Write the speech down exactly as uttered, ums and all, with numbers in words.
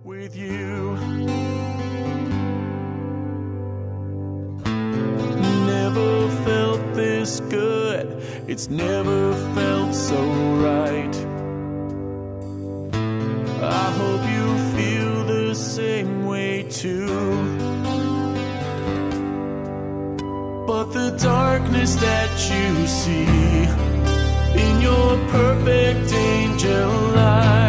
with you. Never felt this good, it's never felt so right. I hope you feel the same way too. But the darkness that you see in your perfect angel light